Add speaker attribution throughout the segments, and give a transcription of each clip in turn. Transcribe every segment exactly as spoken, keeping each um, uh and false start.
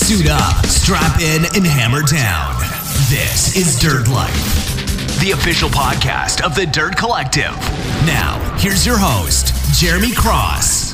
Speaker 1: Suit up, strap in, and hammer down. This is Dirt Life, the official podcast of the Dirt Collective. Now, here's your host, Jeremy Cross.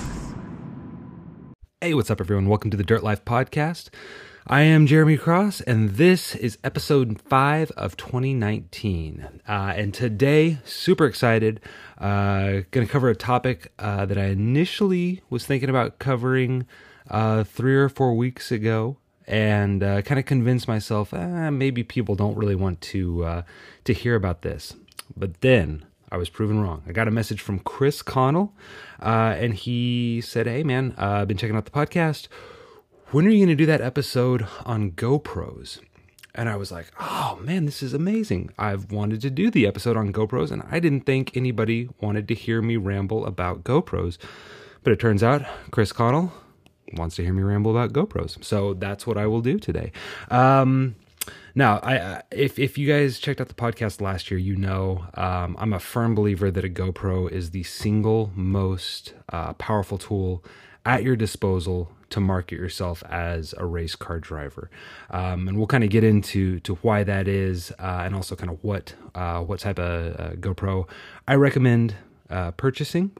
Speaker 2: Hey, what's up, everyone? Welcome to the Dirt Life podcast. I am Jeremy Cross, and this is episode five of twenty nineteen. Uh, and today, super excited, uh, going to cover a topic uh, that I initially was thinking about covering uh, three or four weeks ago, and uh, kind of convinced myself, eh, maybe people don't really want to uh, to hear about this. But then I was proven wrong. I got a message from Chris Connell, uh, and he said, hey, man, uh, I've been checking out the podcast. When are you going to do that episode on GoPros? And I was like, oh, man, this is amazing. I've wanted to do the episode on GoPros, and I didn't think anybody wanted to hear me ramble about GoPros. But it turns out Chris Connell wants to hear me ramble about GoPros. So that's what I will do today. Um, now, I, if if you guys checked out the podcast last year, you know um, I'm a firm believer that a GoPro is the single most uh, powerful tool at your disposal to market yourself as a race car driver. Um, and we'll kind of get into to why that is uh, and also kind of what uh, what type of uh, GoPro I recommend uh, purchasing.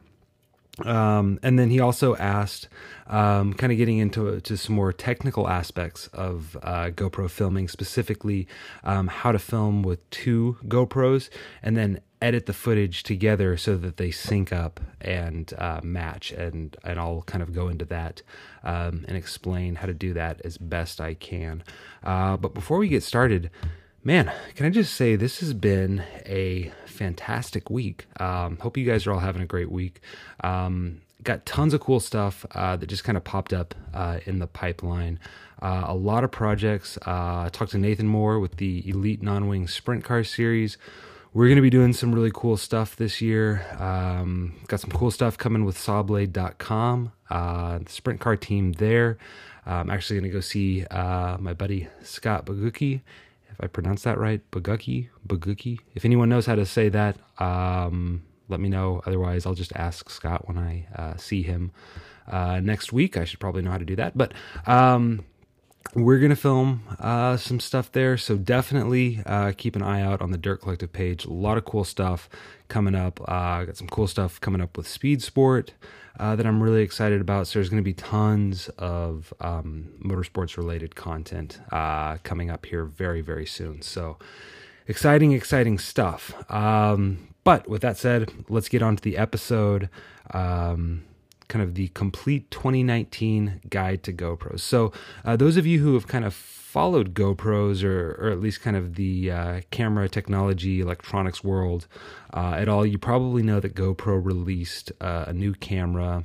Speaker 2: Um, and then he also asked, um, kind of getting into to some more technical aspects of uh, GoPro filming, specifically um, how to film with two GoPros and then edit the footage together so that they sync up and uh, match. And, and I'll kind of go into that um, and explain how to do that as best I can. Uh, but before we get started, man, can I just say this has been a fantastic week. Um, hope you guys are all having a great week. Um, got tons of cool stuff uh, that just kind of popped up uh, in the pipeline. Uh, a lot of projects. Uh, I talked to Nathan Moore with the Elite Non-Wing Sprint Car Series. We're going to be doing some really cool stuff this year. Um, got some cool stuff coming with saw blade dot com, uh, the sprint car team there. I'm actually going to go see uh, my buddy Scott Bogucki. If I pronounce that right, Bogucki, Bogucki. If anyone knows how to say that, um, let me know. Otherwise, I'll just ask Scott when I uh, see him uh, next week. I should probably know how to do that. But um, we're going to film uh, some stuff there. So definitely uh, keep an eye out on the Dirt Collective page. A lot of cool stuff coming up. Uh, got some cool stuff coming up with Speed Sport uh, that I'm really excited about. So there's going to be tons of um, motorsports related content uh, coming up here very, very soon. So exciting, exciting stuff. Um, but with that said, let's get on to the episode. Um, kind of the complete twenty nineteen guide to GoPros. So uh, those of you who have kind of followed GoPros or, or at least kind of the uh, camera technology, electronics world uh, at all, you probably know that GoPro released uh, a new camera,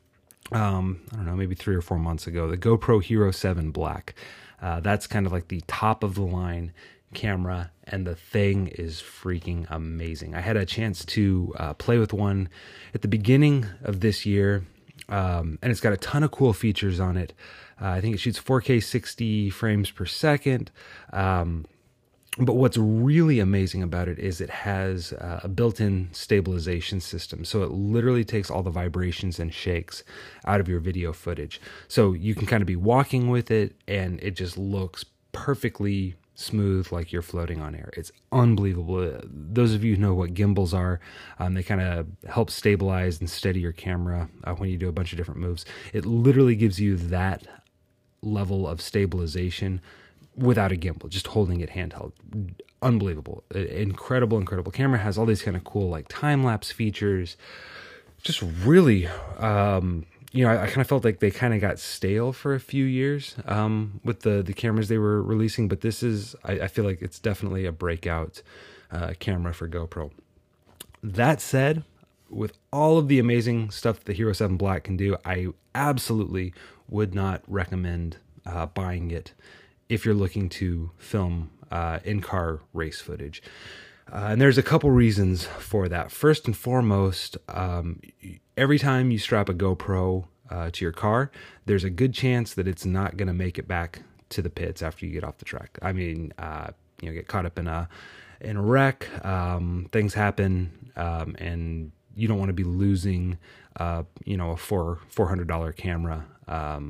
Speaker 2: um, I don't know, maybe three or four months ago, the GoPro Hero seven Black. Uh, that's kind of like the top of the line camera, and the thing is freaking amazing. I had a chance to uh, play with one at the beginning of this year. Um, and it's got a ton of cool features on it. Uh, I think it shoots four K sixty frames per second. Um, but what's really amazing about it is it has uh, a built-in stabilization system. So it literally takes all the vibrations and shakes out of your video footage. So you can kind of be walking with it and it just looks perfectly smooth, like you're floating on air. It's unbelievable. Those of you who know what gimbals are, um, they kind of help stabilize and steady your camera uh, when you do a bunch of different moves. It literally gives you that level of stabilization without a gimbal, just holding it handheld. Unbelievable. Incredible, incredible camera. Has all these kind of cool like time-lapse features. Just really... Um, You know, I, I kind of felt like they kind of got stale for a few years um, with the, the cameras they were releasing, but this is, I, I feel like it's definitely a breakout uh, camera for GoPro. That said, with all of the amazing stuff the Hero seven Black can do, I absolutely would not recommend uh, buying it if you're looking to film uh, in-car race footage. Uh, and there's a couple reasons for that. First and foremost, um, every time you strap a GoPro uh, to your car, there's a good chance that it's not going to make it back to the pits after you get off the track. I mean, uh, you know, get caught up in a in a wreck, um, things happen, um, and you don't want to be losing, uh, you know, a four four hundred dollar camera um,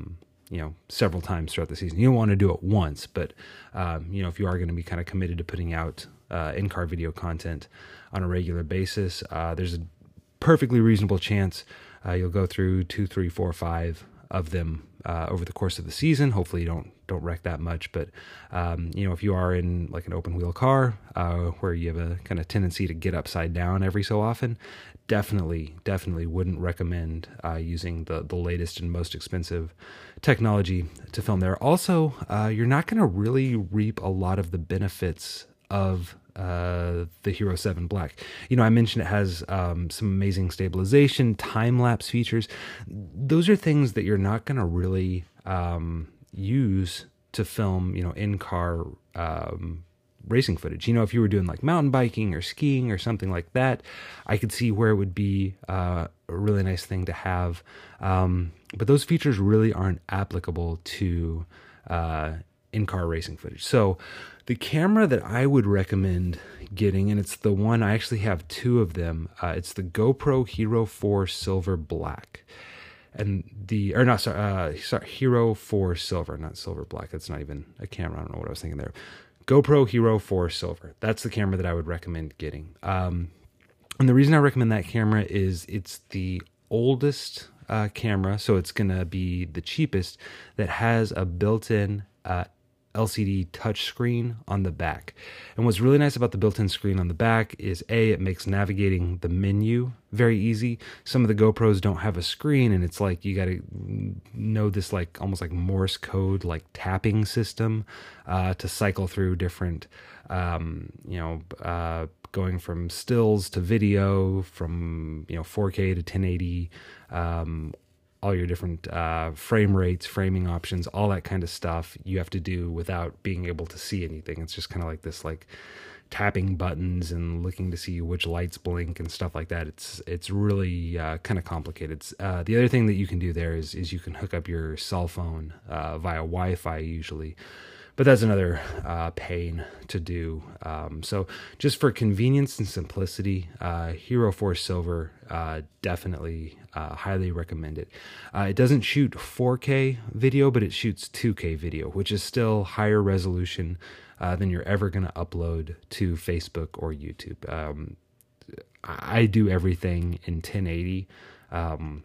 Speaker 2: you know, several times throughout the season. You don't want to do it once, but, um, you know, if you are going to be kind of committed to putting out uh, in-car video content on a regular basis, uh, there's a perfectly reasonable chance uh, you'll go through two, three, four, five of them uh, over the course of the season. Hopefully you don't don't wreck that much, but um, you know, if you are in like an open wheel car uh, where you have a kind of tendency to get upside down every so often, definitely, definitely wouldn't recommend uh, using the the latest and most expensive technology to film there. Also, uh, you're not going to really reap a lot of the benefits of uh, the Hero seven Black. You know, I mentioned it has um, some amazing stabilization, time-lapse features. Those are things that you're not going to really um, use to film, you know, in-car um, racing footage. You know, if you were doing like mountain biking or skiing or something like that, I could see where it would be uh, a really nice thing to have. Um, but those features really aren't applicable to uh, in-car racing footage. So the camera that I would recommend getting, and it's the one, I actually have two of them, uh, it's the GoPro Hero four Silver Black. And the, or not, sorry, uh, sorry, Hero four Silver, not Silver Black. That's not even a camera. I don't know what I was thinking there. GoPro Hero four Silver. That's the camera that I would recommend getting. Um, and the reason I recommend that camera is it's the oldest uh, camera, so it's going to be the cheapest, that has a built-in uh, L C D touchscreen on the back. And what's really nice about the built-in screen on the back is A, it makes navigating the menu very easy. Some of the GoPros don't have a screen, and it's like you got to know this like almost like Morse code, like tapping system uh, to cycle through different, um, you know, uh, going from stills to video, from, you know, four K to ten eighty, um, all your different uh, frame rates, framing options, all that kind of stuff you have to do without being able to see anything. It's just kind of like this, like tapping buttons and looking to see which lights blink and stuff like that. It's it's really uh, kind of complicated. Uh, the other thing that you can do there is is you can hook up your cell phone uh, via Wi-Fi usually. But that's another uh, pain to do. Um, so just for convenience and simplicity, uh, Hero four Silver, uh, definitely uh, highly recommend it. Uh, it doesn't shoot four K video, but it shoots two K video, which is still higher resolution uh, than you're ever going to upload to Facebook or YouTube. Um, I do everything in ten eighty. Um,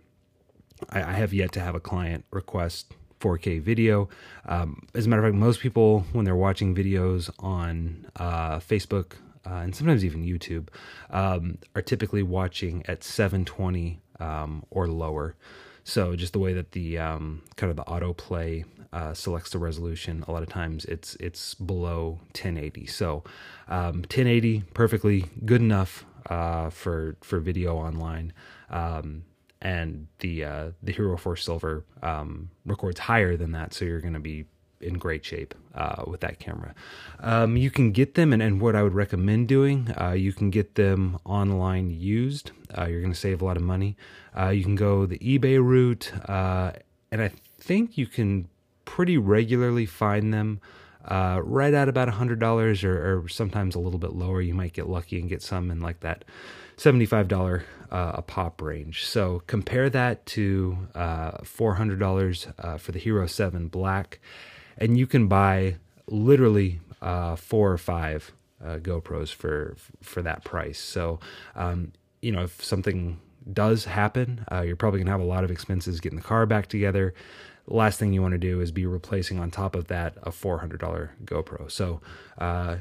Speaker 2: I, I have yet to have a client request four K video. Um, as a matter of fact, most people, when they're watching videos on uh, Facebook uh, and sometimes even YouTube, um, are typically watching at seven twenty um, or lower. So just the way that the um, kind of the autoplay uh, selects the resolution, a lot of times it's it's below ten eighty. So um, ten eighty, perfectly good enough uh, for for video online. Um, And the uh, the Hero four Silver um, records higher than that, so you're going to be in great shape uh, with that camera. Um, you can get them, and, and what I would recommend doing, uh, you can get them online used. Uh, you're going to save a lot of money. Uh, you can go the eBay route, uh, and I think you can pretty regularly find them uh, right at about one hundred dollars, or, or sometimes a little bit lower. You might get lucky and get some in like that seventy-five dollars uh, a pop range. So compare that to uh, four hundred dollars uh, for the Hero seven Black, and you can buy literally uh, four or five uh, GoPros for for that price. So, um, you know, if something does happen, uh, you're probably going to have a lot of expenses getting the car back together. The last thing you want to do is be replacing on top of that a four hundred dollars GoPro. So uh,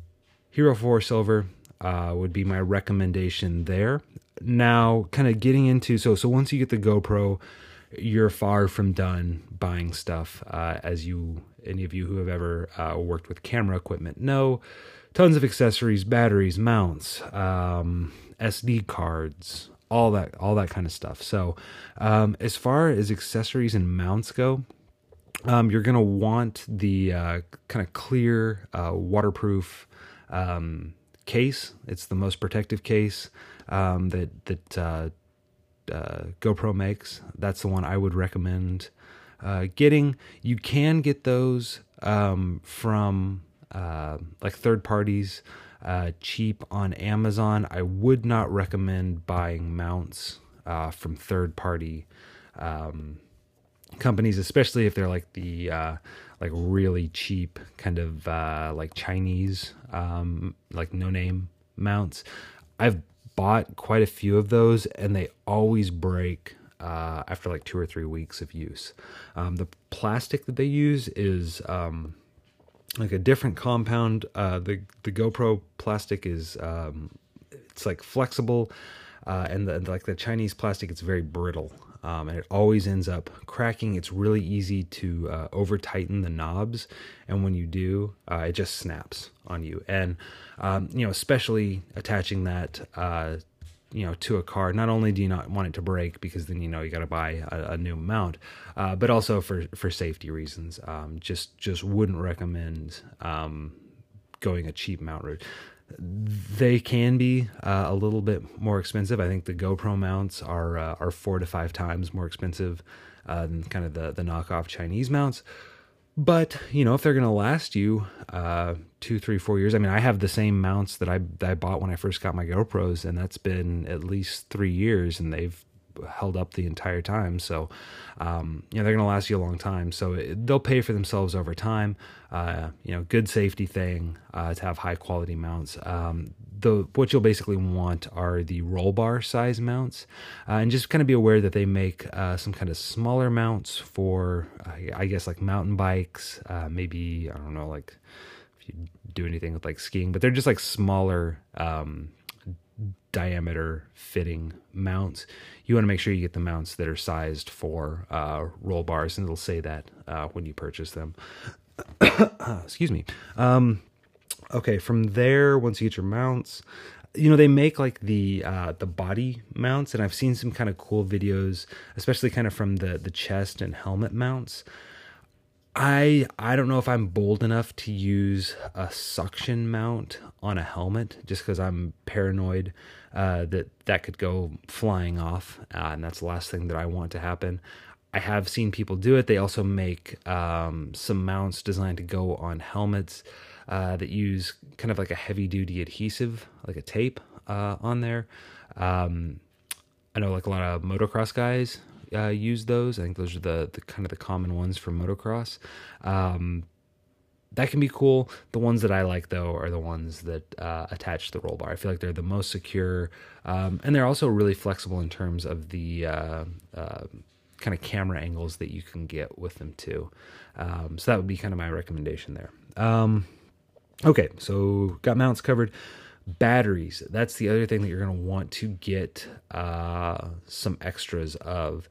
Speaker 2: Hero four Silver Uh, would be my recommendation there. Now, kind of getting into, so so once you get the GoPro, you're far from done buying stuff. Uh, as you, any of you who have ever uh, worked with camera equipment know, tons of accessories, batteries, mounts, um, S D cards, all that, all that kind of stuff. So um, as far as accessories and mounts go, um, you're gonna want the uh, kind of clear, uh, waterproof um, case. It's the most protective case um, that that uh, uh, GoPro makes. That's the one I would recommend uh, getting. You can get those um, from uh, like third parties, uh, cheap on Amazon. I would not recommend buying mounts uh, from third party um, companies, especially if they're like the uh, like really cheap kind of uh, like Chinese um, like no name mounts. I've bought quite a few of those, and they always break uh, after like two or three weeks of use. Um, the plastic that they use is um, like a different compound. Uh, the the GoPro plastic is um, it's like flexible, uh, and the, like the Chinese plastic, it's very brittle, um, and it always ends up cracking. It's really easy to uh, over tighten the knobs, and when you do, uh, it just snaps on you. And um, you know, especially attaching that. Uh, you know, to a car, not only do you not want it to break, because then, you know, you got to buy a, a new mount, uh, but also for, for safety reasons. Um, just, just wouldn't recommend, um, going a cheap mount route. They can be, uh, a little bit more expensive. I think the GoPro mounts are, uh, are four to five times more expensive, uh, than kind of the, the knockoff Chinese mounts. But, you know, if they're going to last you uh, two, three, four years, I mean, I have the same mounts that I, that I bought when I first got my GoPros, and that's been at least three years, and they've held up the entire time. So, um, you know, they're going to last you a long time. So it, they'll pay for themselves over time. Uh, you know, good safety thing uh, to have high quality mounts. Um, the what you'll basically want are the roll bar size mounts, uh, and just kind of be aware that they make uh, some kind of smaller mounts for, uh, I guess, like mountain bikes. Uh, maybe I don't know, like if you do anything with like skiing, but they're just like smaller um, diameter fitting mounts. You want to make sure you get the mounts that are sized for uh, roll bars, and it'll say that uh, when you purchase them. Excuse me. Um, okay, from there, once you get your mounts, you know, they make like the uh, the body mounts, and I've seen some kind of cool videos, especially kind of from the the chest and helmet mounts. I I don't know if I'm bold enough to use a suction mount on a helmet, just because I'm paranoid uh, that that could go flying off, uh, and that's the last thing that I want to happen. I have seen people do it. They also make um, some mounts designed to go on helmets uh, that use kind of like a heavy-duty adhesive, like a tape uh, on there. Um, I know like a lot of motocross guys uh, use those. I think those are the, the kind of the common ones for motocross. Um, that can be cool. The ones that I like, though, are the ones that uh, attach the roll bar. I feel like they're the most secure, um, and they're also really flexible in terms of the uh, uh, kind of camera angles that you can get with them too. Um, so that would be kind of my recommendation there. Um, okay, so got mounts covered. Batteries, that's the other thing that you're going to want to get uh, some extras of.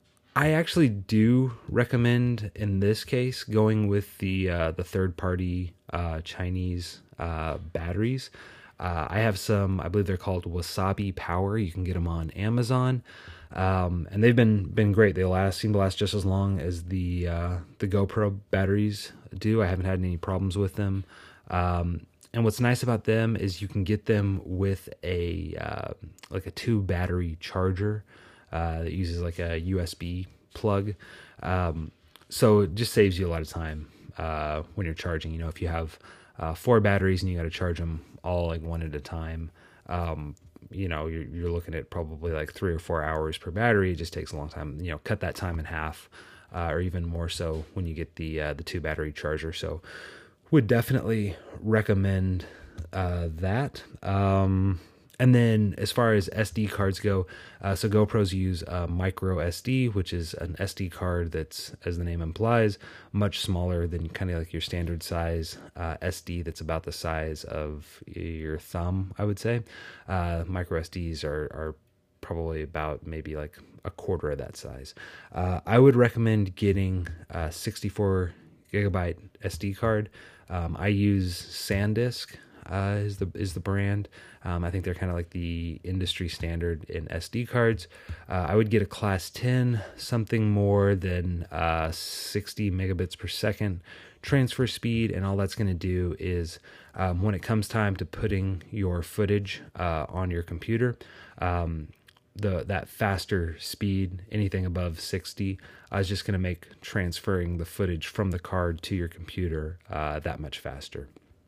Speaker 2: I actually do recommend, in this case, going with the uh, the third-party uh, Chinese uh, batteries. Uh, I have some, I believe they're called Wasabi Power. You can get them on Amazon. Um, and they've been been great. They last seem to last just as long as the uh, the GoPro batteries do. I haven't had any problems with them. Um, and what's nice about them is you can get them with a uh, like a two battery charger uh, that uses like a U S B plug. Um, so it just saves you a lot of time uh, when you're charging. You know, if you have uh, four batteries and you got to charge them all like one at a time. Um, you know, you're, you're looking at probably like three or four hours per battery. It just takes a long time. You know, cut that time in half, uh, or even more so when you get the uh, the two battery charger. So, would definitely recommend uh, that. Um, and then as far as S D cards go, uh, so GoPros use uh, micro S D, which is an S D card that's, as the name implies, much smaller than kind of like your standard size uh, S D that's about the size of your thumb, I would say. Uh, micro S Ds are, are probably about maybe like a quarter of that size. Uh, I would recommend getting a sixty-four gigabyte S D card. Um, I use SanDisk. Uh, is the is the brand. Um, I think they're kind of like the industry standard in S D cards. Uh, I would get a class ten, something more than uh, sixty megabits per second transfer speed, and all that's going to do is um, when it comes time to putting your footage uh, on your computer, um, the that faster speed, anything above sixty, uh, is just going to make transferring the footage from the card to your computer uh, that much faster.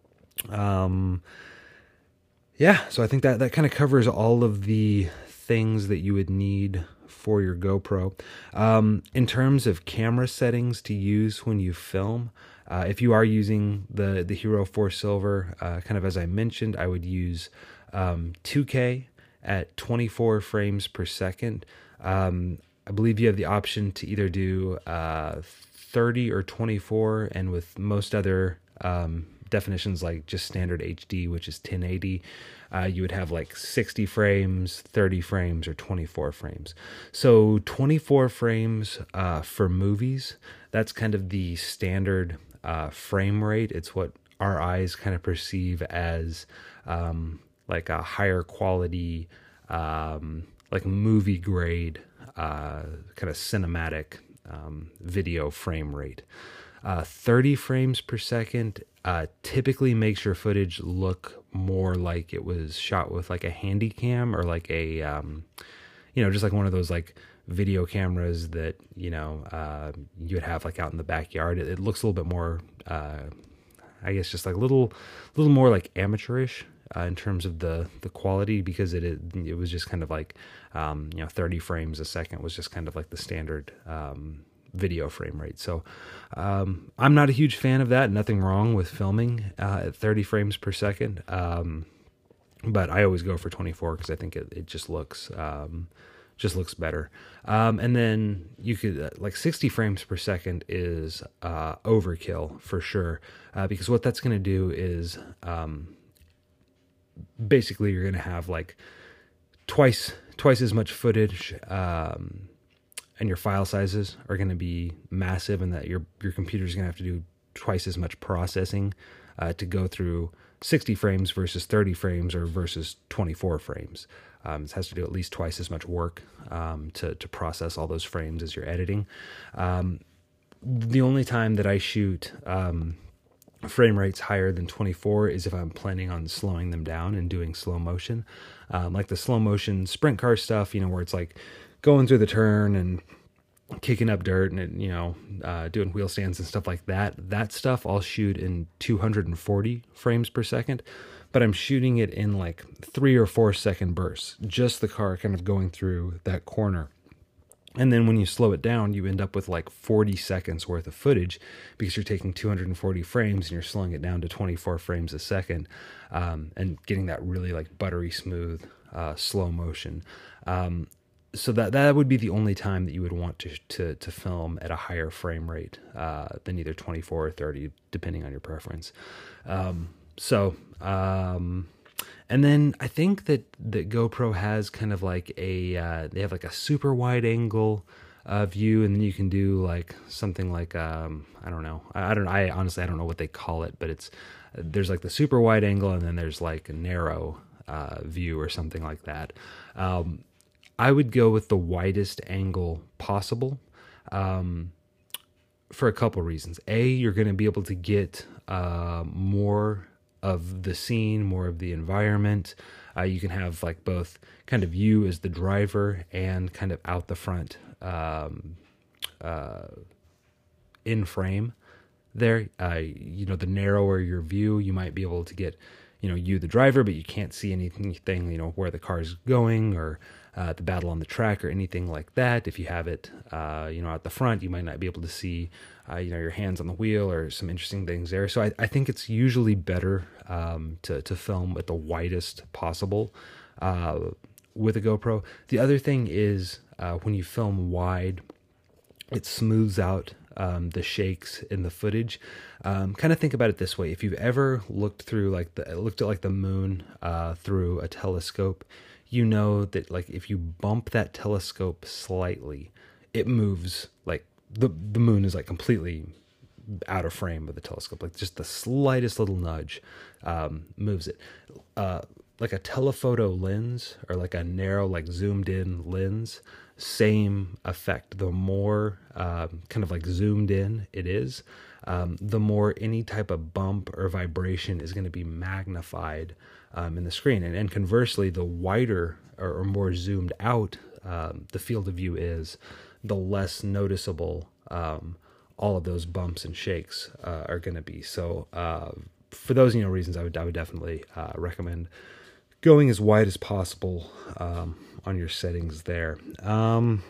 Speaker 2: Um, yeah, so I think that, that kind of covers all of the things that you would need for your GoPro. Um, in terms of camera settings to use when you film, uh, if you are using the, the Hero four Silver, uh, kind of as I mentioned, I would use um, two K at twenty-four frames per second. Um, I believe you have the option to either do uh, thirty or twenty-four, and with most other um, definitions like just standard H D, which is ten eighty, uh, you would have like sixty frames, thirty frames, or twenty-four frames. So twenty-four frames uh, for movies, that's kind of the standard uh, frame rate. It's what our eyes kind of perceive as um, like a higher quality, um, like movie grade uh, kind of cinematic um, video frame rate. Uh, thirty frames per second uh, typically makes your footage look more like it was shot with like a handy cam or like a, um, you know, just like one of those like video cameras that, you know, uh, you would have like out in the backyard. It, it looks a little bit more, uh, I guess just like a little, little more like amateurish uh, in terms of the, the quality, because it, it, it was just kind of like, um, you know, thirty frames a second was just kind of like the standard, um, video frame rate. So um, I'm not a huge fan of that. Nothing wrong with filming uh, at thirty frames per second. Um, but I always go for twenty-four because I think it, it just looks um, just looks better. Um, and then you could uh, like sixty frames per second is uh, overkill for sure, uh, because what that's going to do is um, basically you're going to have like twice twice as much footage. Um, and your file sizes are going to be massive, and that your your computer is going to have to do twice as much processing uh, to go through sixty frames versus thirty frames or versus twenty-four frames. Um, it has to do at least twice as much work um, to, to process all those frames as you're editing. Um, the only time that I shoot um, frame rates higher than twenty-four is if I'm planning on slowing them down and doing slow motion. Um, like the slow motion sprint car stuff, you know, where it's like going through the turn and kicking up dirt and, you know, uh, doing wheel stands and stuff like that. That stuff I'll shoot in two hundred forty frames per second, but I'm shooting it in like three or four second bursts, just the car kind of going through that corner. And then when you slow it down, you end up with like forty seconds worth of footage because you're taking two hundred forty frames and you're slowing it down to twenty-four frames a second, um, and getting that really like buttery smooth uh, slow motion. Um, So that that would be the only time that you would want to to, to film at a higher frame rate uh, than either twenty-four or thirty, depending on your preference. Um, so, um, and then I think that, that GoPro has kind of like a, uh, they have like a super wide angle uh, view, and then you can do like something like, um, I don't know, I, I don't I honestly, I don't know what they call it, but it's, there's like the super wide angle, and then there's like a narrow uh, view or something like that. Um, I would go with the widest angle possible um, for a couple reasons. A, you're going to be able to get uh, more of the scene, more of the environment. Uh, you can have like both kind of you as the driver and kind of out the front um, uh, in frame there. Uh, you know, the narrower your view, you might be able to get, you know, you the driver, but you can't see anything, you know, where the car's going or uh, the battle on the track or anything like that. If you have it, uh, you know, at the front, you might not be able to see, uh, you know, your hands on the wheel or some interesting things there. So I, I think it's usually better um, to, to film at the widest possible uh, with a GoPro. The other thing is uh, when you film wide, it smooths out um, the shakes in the footage. Um, kind of think about it this way. If you've ever looked through like the, looked at like the moon uh, through a telescope, you know that like if you bump that telescope slightly, it moves like the, the moon is like completely out of frame of the telescope. Like just the slightest little nudge um, moves it. Uh, like a telephoto lens or like a narrow, like zoomed in lens, same effect. The more um, kind of like zoomed in it is, um, the more any type of bump or vibration is going to be magnified um, in the screen. And, and conversely, the wider or, or more zoomed out um, the field of view is, the less noticeable um, all of those bumps and shakes uh, are going to be. So uh, for those you know reasons, I would I would definitely uh, recommend going as wide as possible um, on your settings there. Um,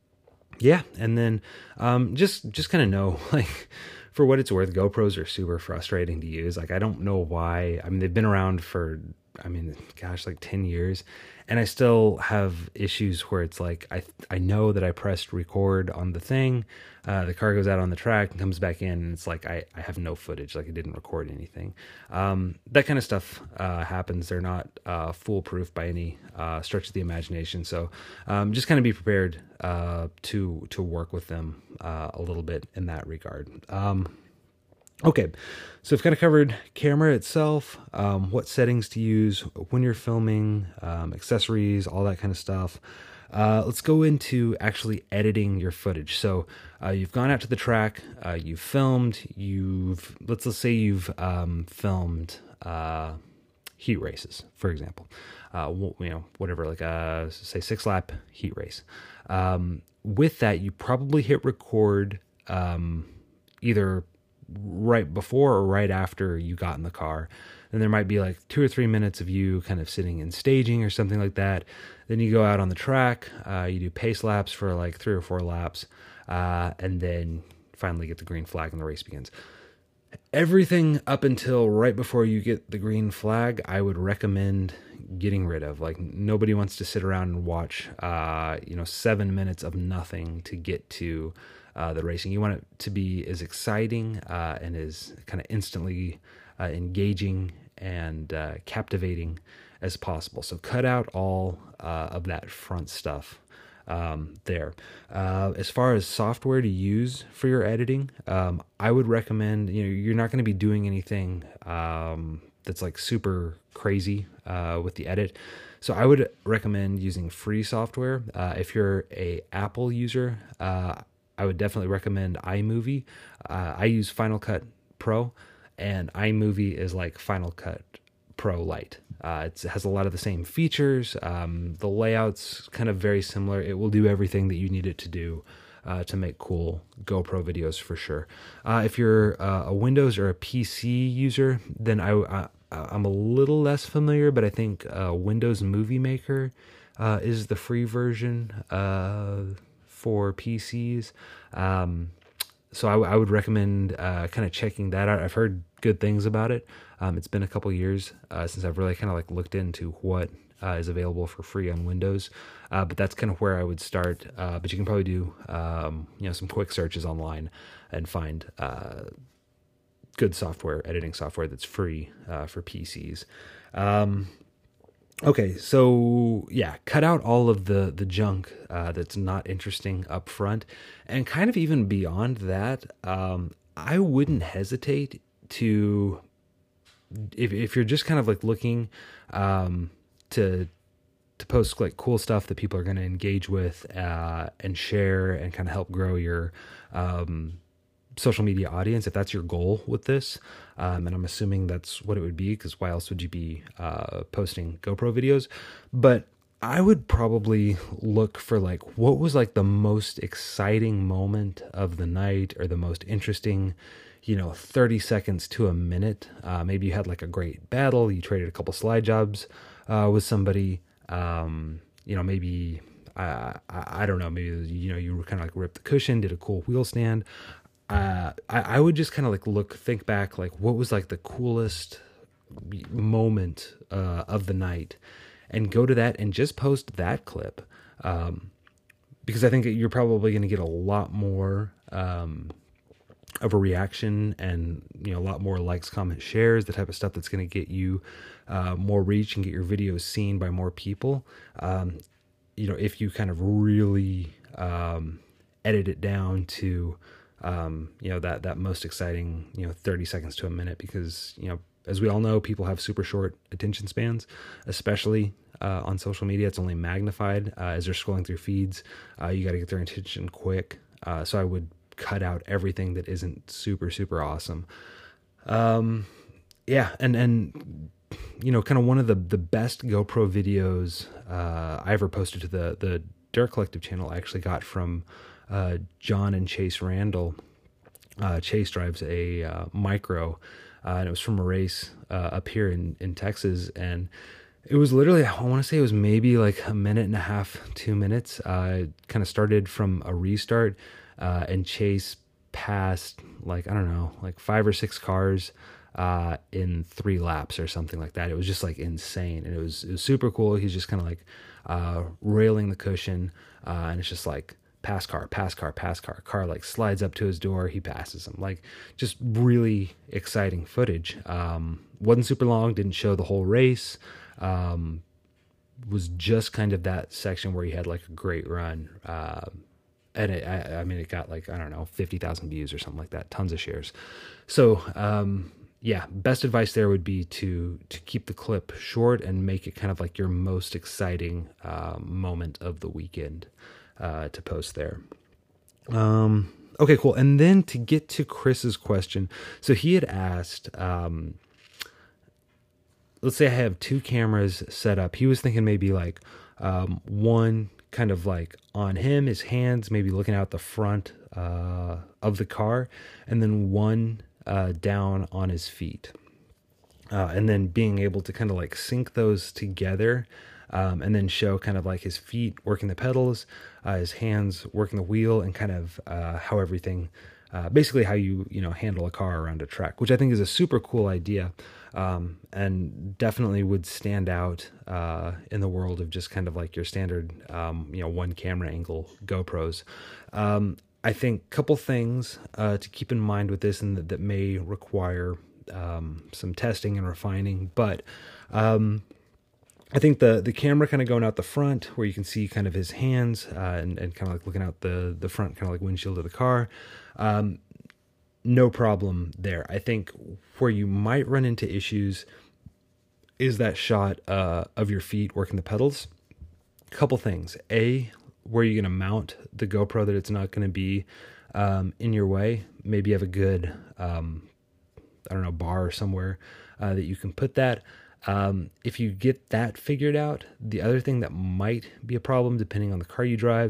Speaker 2: yeah. And then, um, just, just kind of know, like, for what it's worth, GoPros are super frustrating to use. Like, I don't know why. I mean, they've been around for, I mean, gosh, like ten years. And I still have issues where it's like, I I know that I pressed record on the thing. Uh, the car goes out on the track and comes back in, and it's like, I, I have no footage. Like, I didn't record anything. Um, that kind of stuff uh, happens. They're not uh, foolproof by any uh, stretch of the imagination. So um, just kind of be prepared uh, to, to work with them uh, a little bit in that regard. Um, Okay, so we've kind of covered camera itself, um, what settings to use when you're filming, um, accessories, all that kind of stuff. Uh, let's go into actually editing your footage. So uh, you've gone out to the track, uh, you've filmed, you've, let's, let's say you've um, filmed uh, heat races, for example. Uh, you know, whatever, like a, say, six-lap heat race. Um, with that, you probably hit record um, either right before or right after you got in the car. And there might be like two or three minutes of you kind of sitting in staging or something like that. Then you go out on the track, uh, you do pace laps for like three or four laps, uh, and then finally get the green flag and the race begins. Everything up until right before you get the green flag, I would recommend getting rid of. Like, nobody wants to sit around and watch, uh, you know, seven minutes of nothing to get to Uh, the racing. You want it to be as exciting uh, and as kind of instantly uh, engaging and uh, captivating as possible. So cut out all uh, of that front stuff um, there. Uh, as far as software to use for your editing, um, I would recommend, you know, you're not going to be doing anything um, that's like super crazy uh, with the edit. So I would recommend using free software. Uh, if you're a Apple user, uh, I would definitely recommend iMovie. Uh, I use Final Cut Pro, and iMovie is like Final Cut Pro Lite. Uh, it's, it has a lot of the same features. Um, the layout's kind of very similar. It will do everything that you need it to do uh, to make cool GoPro videos for sure. Uh, if you're uh, a Windows or a P C user, then I, I, I'm a little less familiar, but I think uh, Windows Movie Maker uh, is the free version uh for P Cs. Um, so I, w- I would recommend uh, kind of checking that out. I've heard good things about it. Um, it's been a couple years uh, since I've really kind of like looked into what uh, is available for free on Windows. Uh, but that's kind of where I would start. Uh, but you can probably do um, you know, some quick searches online and find uh, good software, editing software that's free uh, for P Cs. Um, Okay, so yeah, cut out all of the the junk uh, that's not interesting up front, and kind of even beyond that, um, I wouldn't hesitate to, if if you're just kind of like looking um, to to post like cool stuff that people are going to engage with uh, and share and kind of help grow your um, social media audience, if that's your goal with this, um, and I'm assuming that's what it would be, because why else would you be uh, posting GoPro videos? But I would probably look for like, what was like the most exciting moment of the night, or the most interesting, you know, thirty seconds to a minute. Uh, maybe you had like a great battle, you traded a couple slide jobs uh, with somebody, um, you know, maybe, uh, I, I don't know, maybe, you know, you kind of like ripped the cushion, did a cool wheel stand. Uh, I, I would just kind of like look, think back, like what was like the coolest moment uh, of the night, and go to that and just post that clip. Um, because I think you're probably going to get a lot more um, of a reaction, and, you know, a lot more likes, comments, shares, the type of stuff that's going to get you uh, more reach and get your videos seen by more people. Um, you know, if you kind of really um, edit it down to, Um, you know, that, that most exciting, you know, thirty seconds to a minute, because, you know, as we all know, people have super short attention spans, especially, uh, on social media. It's only magnified, uh, as they're scrolling through feeds. Uh, you got to get their attention quick. Uh, so I would cut out everything that isn't super, super awesome. Um, yeah. And, and, you know, kind of one of the, the best GoPro videos, uh, I ever posted to the, the Dirt Collective channel, I actually got from, Uh, John and Chase Randall. Uh, Chase drives a uh, micro, uh, and it was from a race uh, up here in, in Texas, and It was literally, I want to say it was maybe like a minute and a half, two minutes. Uh, kind of started from a restart, uh, and Chase passed like, I don't know, like five or six cars, uh, in three laps or something like that. It was just like insane. And it was, it was super cool. He's just kind of like, uh, railing the cushion. Uh, and it's just like pass car, pass car, pass car, car like slides up to his door. He passes him, like just really exciting footage. Um, wasn't super long, didn't show the whole race. Um, was just kind of that section where he had like a great run. Uh, and it, I, I mean, it got like, I don't know, fifty thousand views or something like that, tons of shares. So, um, yeah, best advice there would be to, to keep the clip short and make it kind of like your most exciting, uh, moment of the weekend, uh, to post there. Um, okay, cool. And then to get to Chris's question. So he had asked, um, let's say I have two cameras set up. He was thinking maybe like um, one kind of like on him, his hands, maybe looking out the front uh, of the car, and then one uh, down on his feet. Uh, and then being able to kind of like sync those together, um, and then show kind of like his feet working the pedals, uh, his hands working the wheel, and kind of uh, how everything, uh, basically how you, you know, handle a car around a track, which I think is a super cool idea. Um, and definitely would stand out, uh, in the world of just kind of like your standard, um, you know, one camera angle GoPros. Um, I think a couple things, uh, to keep in mind with this, and that, that may require, um, some testing and refining, but, um, I think the, the camera kind of going out the front where you can see kind of his hands, uh, and, and kind of like looking out the, the front, kind of like windshield of the car, um, no problem there. I think where you might run into issues is that shot uh, of your feet working the pedals. A couple things. A, where you're going to mount the GoPro, that it's not going to be um, in your way. Maybe you have a good, um, I don't know, bar somewhere uh, that you can put that. Um, if you get that figured out, the other thing that might be a problem, depending on the car you drive,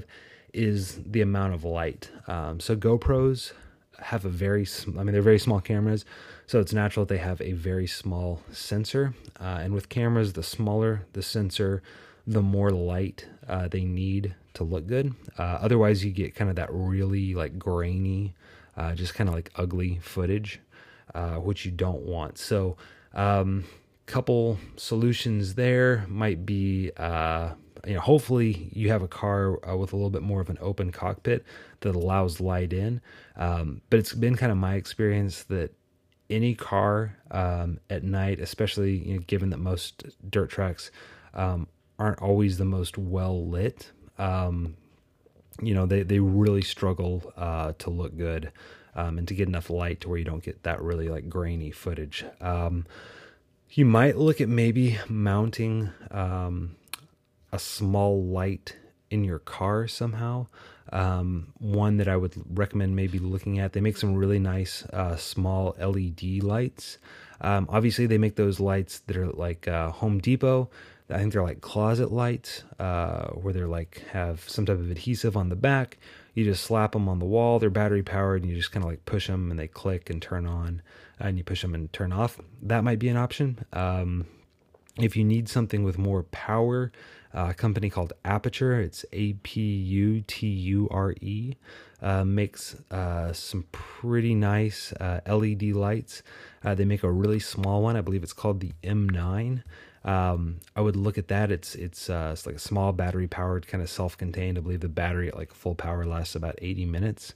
Speaker 2: is the amount of light. Um, so GoPros have a very, I mean, they're very small cameras, so it's natural that they have a very small sensor. Uh, and with cameras, the smaller the sensor, the more light uh, they need to look good. Uh, otherwise, you get kind of that really like grainy, uh, just kind of like ugly footage, uh, which you don't want. So, um, couple solutions there might be, uh, you know, hopefully you have a car uh, with a little bit more of an open cockpit that allows light in. Um, but it's been kind of my experience that any car um, at night, especially, you know, given that most dirt tracks um, aren't always the most well lit, um, you know, they, they really struggle uh, to look good um, and to get enough light to where you don't get that really like grainy footage. Um, you might look at maybe mounting um, a small light in your car somehow. Um, one that I would recommend maybe looking at, they make some really nice uh, small L E D lights. Um, obviously, they make those lights that are like uh, Home Depot. I think they're like closet lights, uh, where they're like have some type of adhesive on the back. You just slap them on the wall. They're battery powered, and you just kind of like push them, and they click and turn on, and you push them and turn off. That might be an option. Um, if you need something with more power, uh, a company called Aputure, it's A P U T U R E, uh, makes uh, some pretty nice uh, L E D lights. Uh, they make a really small one. I believe it's called the M nine. Um, I would look at that. It's it's, uh, it's like a small battery powered, kind of self-contained. I believe the battery at like full power lasts about eighty minutes.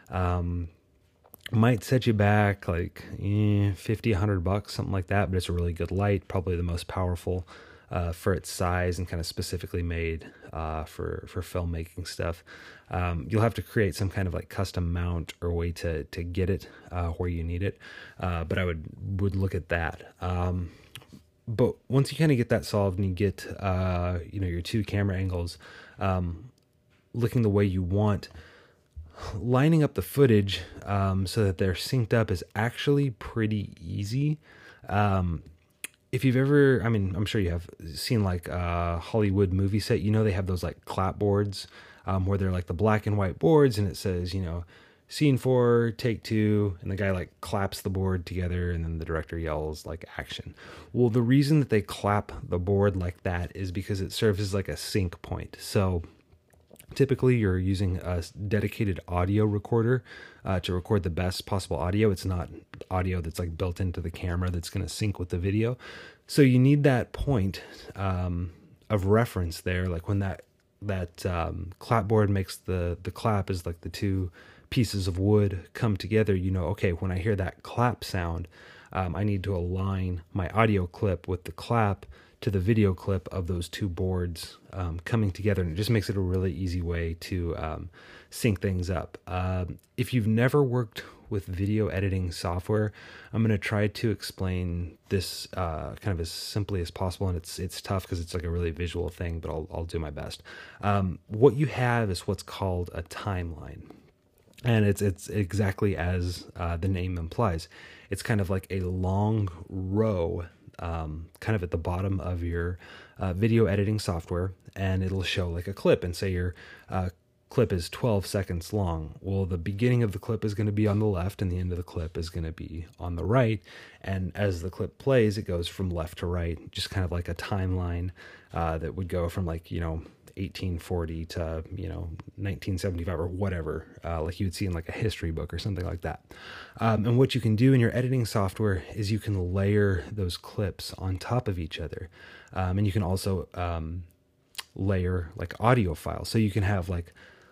Speaker 2: Um, might set you back like eh, fifty, a hundred bucks, something like that. But it's a really good light, probably the most powerful uh, for its size, and kind of specifically made uh, for for filmmaking stuff. Um, you'll have to create some kind of like custom mount or way to to get it uh, where you need it. Uh, but I would would look at that. Um, But once you kind of get that solved and you get, uh, you know, your two camera angles um, looking the way you want, lining up the footage um, so that they're synced up is actually pretty easy. Um, if you've ever, I mean, I'm sure you have seen like a Hollywood movie set, you know, they have those like clapboards um, where they're like the black and white boards, and it says, you know, scene four, take two, and the guy like claps the board together, and then the director yells like action. Well, the reason that they clap the board like that is because it serves as like a sync point. So typically you're using a dedicated audio recorder uh, to record the best possible audio. It's not audio that's like built into the camera that's going to sync with the video. So you need that point um, of reference there. Like when that that um, clapboard makes the, the clap is like the two pieces of wood come together, you know, okay, when I hear that clap sound, um, I need to align my audio clip with the clap to the video clip of those two boards um, coming together. And it just makes it a really easy way to um, sync things up. Um, if you've never worked with video editing software, I'm going to try to explain this uh, kind of as simply as possible. And it's it's tough because it's like a really visual thing, but I'll, I'll do my best. Um, what you have is what's called a timeline. And it's it's exactly as uh, the name implies. It's kind of like a long row Um, kind of at the bottom of your uh, video editing software, and it'll show like a clip, and say your uh, clip is twelve seconds long. Well, the beginning of the clip is going to be on the left, and the end of the clip is going to be on the right. And as the clip plays, it goes from left to right, just kind of like a timeline uh, that would go from like, you know, eighteen forty to, you know, nineteen seventy-five or whatever, uh, like you would see in like a history book or something like that. Um, and what you can do in your editing software is you can layer those clips on top of each other. Um, and you can also um, layer like audio files. So you can have like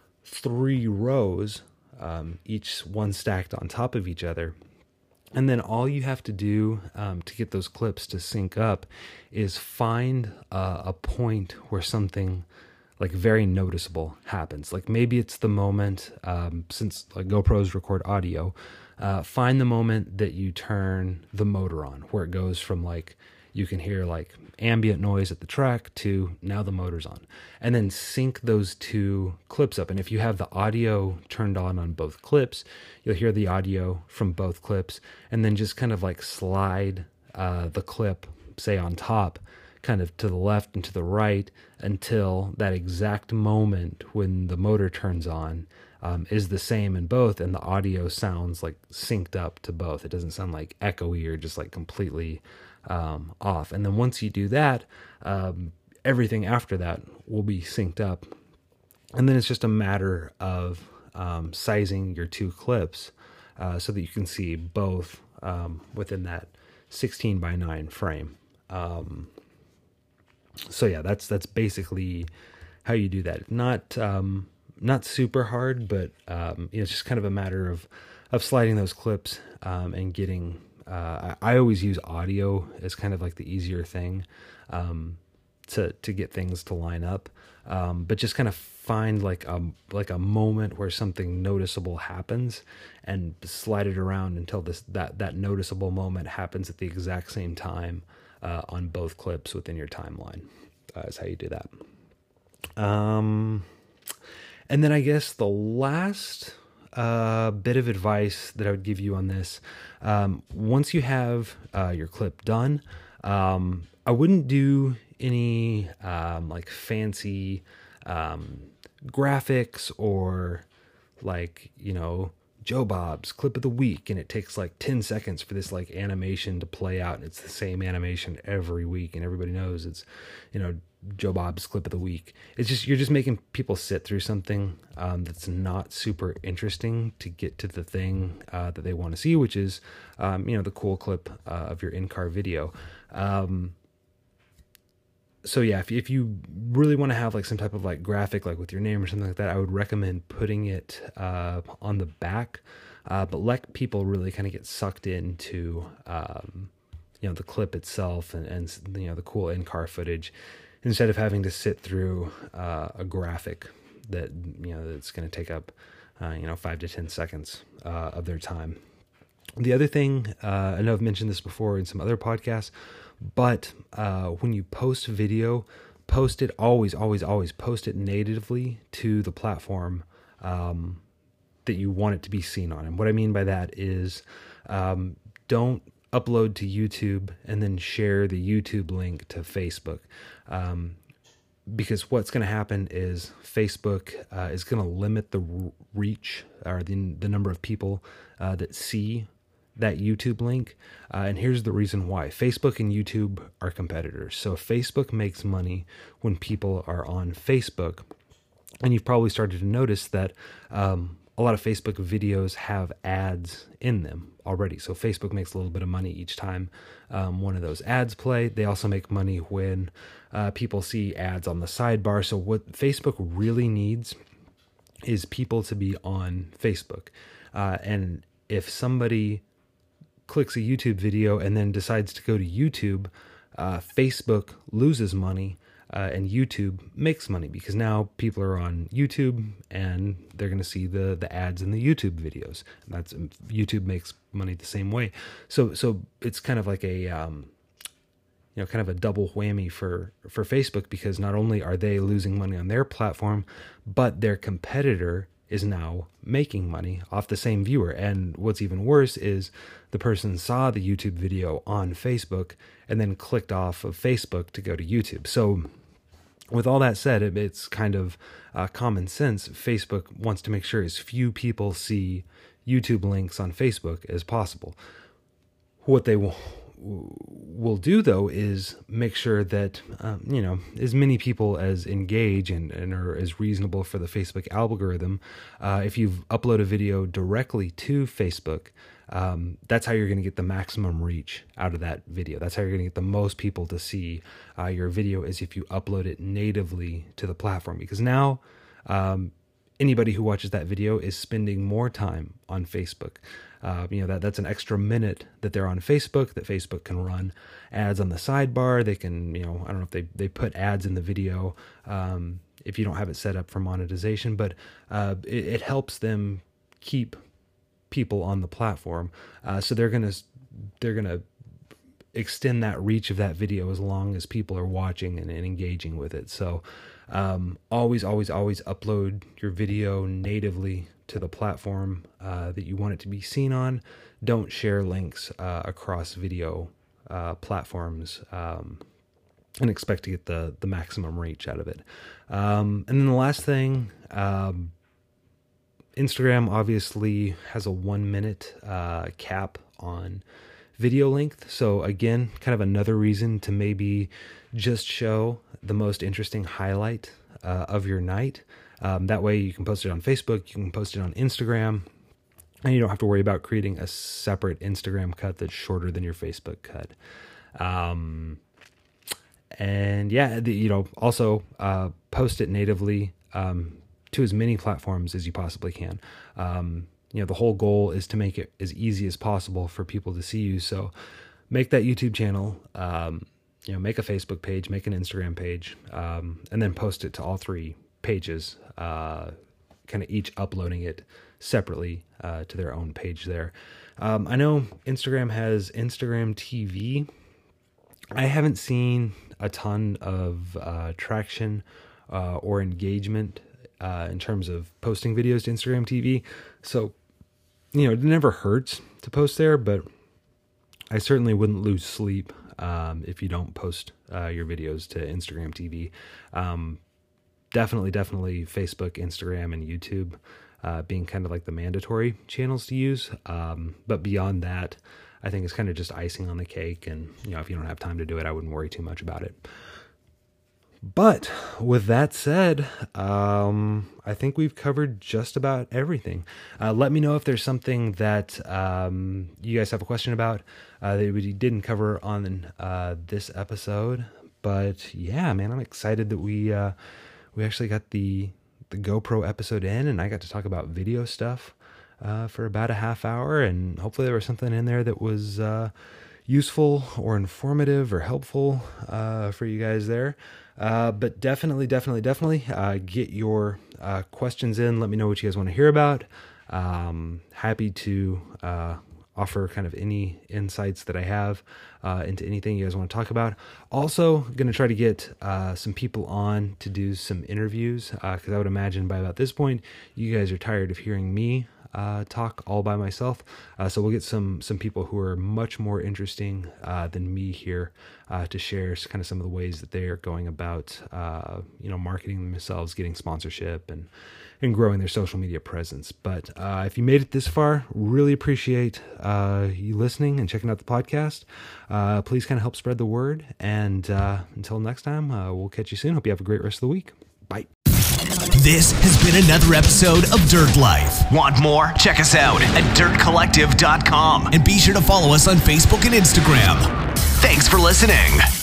Speaker 2: three rows, um, each one stacked on top of each other. And then all you have to do um, to get those clips to sync up is find uh, a point where something like very noticeable happens. Like maybe it's the moment, um, since like GoPros record audio, uh, find the moment that you turn the motor on, where it goes from like, you can hear like ambient noise at the track to now the motor's on, and then sync those two clips up. And if you have the audio turned on on both clips, you'll hear the audio from both clips, and then just kind of like slide uh, the clip, say on top, kind of to the left and to the right until that exact moment when the motor turns on um, is the same in both, and the audio sounds like synced up to both. It doesn't sound like echoey or just like completely um, off. And then once you do that, um, everything after that will be synced up. And then it's just a matter of um, sizing your two clips uh, so that you can see both um, within that sixteen by nine frame. Um, so yeah, that's that's basically how you do that. Not um, not super hard, but um, you know, it's just kind of a matter of of sliding those clips um, and getting. Uh, I, I always use audio as kind of like the easier thing um, to to get things to line up, um, but just kind of find like a like a moment where something noticeable happens, and slide it around until this that that noticeable moment happens at the exact same time uh, on both clips within your timeline. Uh, is how you do that. Um, and then I guess the last uh, bit of advice that I would give you on this, um, once you have uh, your clip done, um, I wouldn't do any um, like fancy um, graphics or like, you know, Joe Bob's clip of the week, and it takes like ten seconds for this like animation to play out, and it's the same animation every week, and everybody knows it's, you know, Joe Bob's clip of the week. It's just, you're just making people sit through something um, that's not super interesting to get to the thing uh, that they want to see, which is, um, you know, the cool clip uh, of your in-car video. Um, so yeah, if, if you really want to have like some type of like graphic, like with your name or something like that, I would recommend putting it uh, on the back, uh, but let people really kind of get sucked into, um, you know, the clip itself and, and, you know, the cool in-car footage, instead of having to sit through uh, a graphic that, you know, that's going to take up, uh, you know, five to ten seconds uh, of their time. The other thing, uh, I know I've mentioned this before in some other podcasts, but uh, when you post video, post it always, always, always post it natively to the platform um, that you want it to be seen on. And what I mean by that is um, don't upload to YouTube and then share the YouTube link to Facebook. Um, because what's going to happen is Facebook uh, is going to limit the r- reach or the, the number of people uh, that see that YouTube link. Uh, and here's the reason why. Facebook and YouTube are competitors. So Facebook makes money when people are on Facebook. And you've probably started to notice that um, a lot of Facebook videos have ads in them already. So Facebook makes a little bit of money each time um, one of those ads play. They also make money when uh, people see ads on the sidebar. So what Facebook really needs is people to be on Facebook. Uh, and if somebody clicks a YouTube video and then decides to go to YouTube, uh, Facebook loses money. Uh, and YouTube makes money because now people are on YouTube and they're going to see the the ads in the YouTube videos. And that's YouTube makes money the same way. So so it's kind of like a um, you know kind of a double whammy for for Facebook, because not only are they losing money on their platform, but their competitor is now making money off the same viewer. And what's even worse is the person saw the YouTube video on Facebook and then clicked off of Facebook to go to YouTube. So with all that said, it, it's kind of uh, common sense. Facebook wants to make sure as few people see YouTube links on Facebook as possible. What they will, will do, though, is make sure that, um, you know, as many people as engage and, and are as reasonable for the Facebook algorithm. Uh, if you've uploaded a video directly to Facebook, Um, that's how you're going to get the maximum reach out of that video. That's how you're going to get the most people to see uh, your video, is if you upload it natively to the platform. Because now um, anybody who watches that video is spending more time on Facebook. Uh, you know, that that's an extra minute that they're on Facebook, that Facebook can run ads on the sidebar. They can, you know, I don't know if they, they put ads in the video um, if you don't have it set up for monetization, but uh, it, it helps them keep people on the platform. Uh, so they're going to, they're going to extend that reach of that video as long as people are watching and, and engaging with it. So um, always, always, always upload your video natively to the platform uh, that you want it to be seen on. Don't share links uh, across video uh, platforms um, and expect to get the, the maximum reach out of it. Um, and then the last thing, um, Instagram obviously has a one minute uh, cap on video length. So again, kind of another reason to maybe just show the most interesting highlight uh, of your night. Um, that way you can post it on Facebook, you can post it on Instagram, and you don't have to worry about creating a separate Instagram cut that's shorter than your Facebook cut. Um, and yeah, the, you know, also uh, post it natively um, to as many platforms as you possibly can. Um, you know, the whole goal is to make it as easy as possible for people to see you. So make that YouTube channel, um, you know, make a Facebook page, make an Instagram page, um, and then post it to all three pages, uh, kind of each uploading it separately uh, to their own page there. Um, I know Instagram has Instagram T V. I haven't seen a ton of uh, traction uh, or engagement Uh, in terms of posting videos to Instagram T V. So, you know, it never hurts to post there, but I certainly wouldn't lose sleep um, if you don't post uh, your videos to Instagram T V. Um, definitely, definitely Facebook, Instagram, and YouTube uh, being kind of like the mandatory channels to use. Um, but beyond that, I think it's kind of just icing on the cake. And, you know, if you don't have time to do it, I wouldn't worry too much about it. But with that said, um, I think we've covered just about everything. Uh, let me know if there's something that um, you guys have a question about uh, that we didn't cover on uh, this episode. But yeah, man, I'm excited that we uh, we actually got the the GoPro episode in, and I got to talk about video stuff uh, for about a half hour, and hopefully there was something in there that was uh, useful or informative or helpful uh, for you guys there. Uh, but definitely, definitely, definitely uh, get your uh, questions in. Let me know what you guys want to hear about. Um, happy to uh, offer kind of any insights that I have uh, into anything you guys want to talk about. Also, going to try to get uh, some people on to do some interviews, because uh, I would imagine by about this point, you guys are tired of hearing me uh, talk all by myself. Uh, so we'll get some some people who are much more interesting uh, than me here uh, to share kind of some of the ways that they are going about, uh, you know, marketing themselves, getting sponsorship, and and growing their social media presence. But uh, if you made it this far, really appreciate uh, you listening and checking out the podcast. Uh, please kind of help spread the word. And uh, until next time, uh, we'll catch you soon. Hope you have a great rest of the week. Bye.
Speaker 1: This has been another episode of Dirt Life. Want more? Check us out at dirt collective dot com and be sure to follow us on Facebook and Instagram. Thanks for listening.